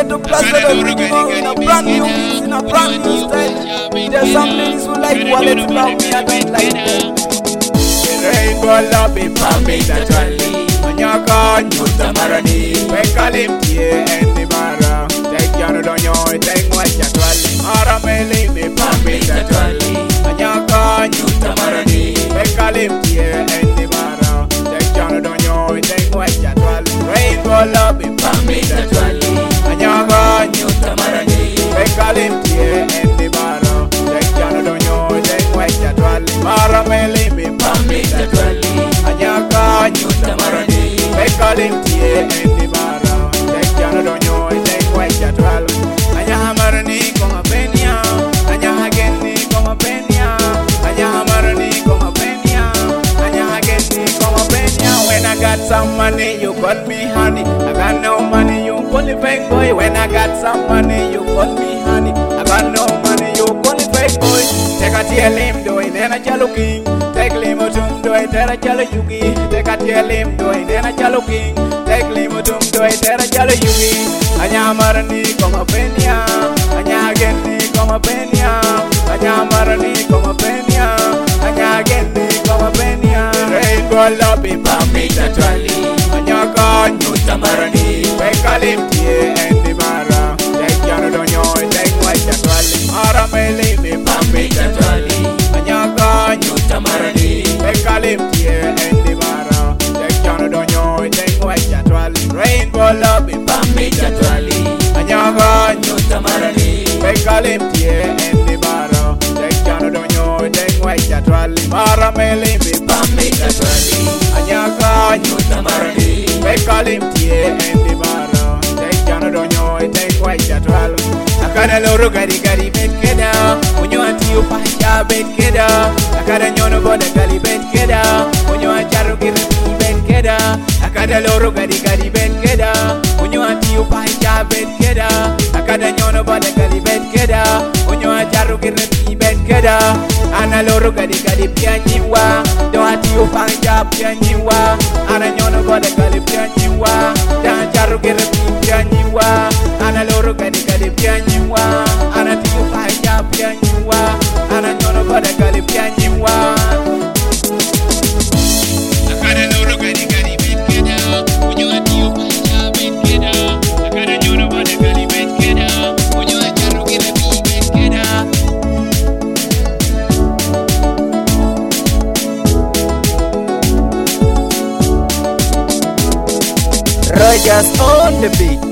Ghetto Plus in a brand new mix, in a brand new style. There's some ladies who like wallets love me, I don't like them. Rainbow love it, pumping that rally. Manyaka, Nuta Marani, Pekalim, and the Mara. Take your donyo, take what you rally. Arameli, me pumping that rally. Manyaka, Nuta Marani, Pekalim, and the Mara. Take your donyo, take what you rally. Rainbow love it, pumping that rally. Manyaka, Nuta Marani, Pekalim, and the Mara. Take your donyo, take what you rally. Arameli, me pumping that rally. Anyaka, Nuta Marani, Pekalim, and the Mara. Take your donyo, take what you rally. Anyamarani, Koma Penya, Anyageni, Koma Penya, Anyamarani, Koma Penya, Anyageni, Koma Penya. When I got some money, you got me honey. I got no money, you call me fake boy. When I got some money, you call me honey. I got no money, you call me fake boy. Take a tear limb, do it, then I jello king. Take limotum, do it, then I jello yugi. Take a tear limb, do it, then I jello king. Take limotum, do it, then I jello yugi. Anyamarani, Koma Penya, Anyageni, Koma Penya, Anyamarani, Koma Penya, Anyageni, Koma Penya. Rainbow lobby, pumping that rally. Anyaka, Nuta Marani, Pekalim, and the Mara. Take your donyo, take white that rally. Arameli, me pumping that rally. Anyaka, Nuta Marani, Pekalim, and the Mara. Take your donyo, take white that rally. Rainbow lobby, pumping that rally. Anyaka, Nuta Marani, Pekalim, and the Mara. Take your donyo, take white that rally. Arameli, me pumping that rally. Anyaka, Nuta Marani, Pekalim, and the Mara. Take your donyo, take white that rally. Akada loro gari gari bet keda, unyo antiyo paja bet keda. Akada nyono boda gali bet keda, unyo anjaro girti bet keda. Akada loro gari gari bet keda, unyo antiyo paja bet keda. Akada nyono boda gali bet keda, unyo anjaro girti bet keda. Ana loro gari gari pianyiwa, do antiyo paja pianyiwa. Ana nyono boda gali pianyiwa, do anjaro girti pianyiwa. Ana loro gari gari pianyiwa, ana tiyo paja pianyiwa, ana nyono boda gali pianyiwa. Akada loro gari gari bet keda, unyo atiyo paja bet keda. Akada nyono boda gali bet keda, unyo ajaro girti bet keda. Rogers on the beat.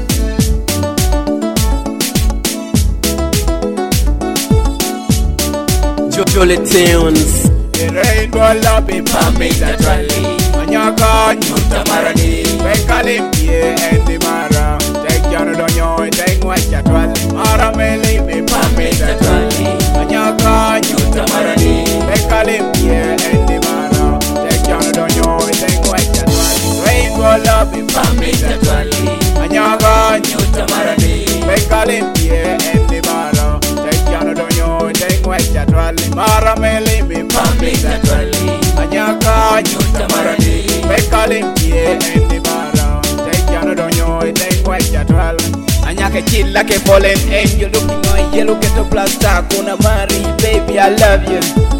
Jolly Tunes. Rainbow lobby, pumping that rally. Anyaka, Nuta Marani, Pekalim, and the Mara. Take your donyo, take what you rally. Arameli, me pumping that rally. Anyaka, Nuta Marani, Pekalim, and the Mara. Take your donyo, take what you rally. Rainbow lobby, pumping that rally. Anyaka, Nuta Marani, Pekalim, and the Mara. Take your donyo, take what you rally. Arameli, me pumping that rally. Anyaka, Nuta Marani, Pekalim, and the Mara. Take your donyo, take what you rally. Anyaka chill like a fallen angel, looking on yellow Ghetto Plus. Kuna Mari, baby, I love you.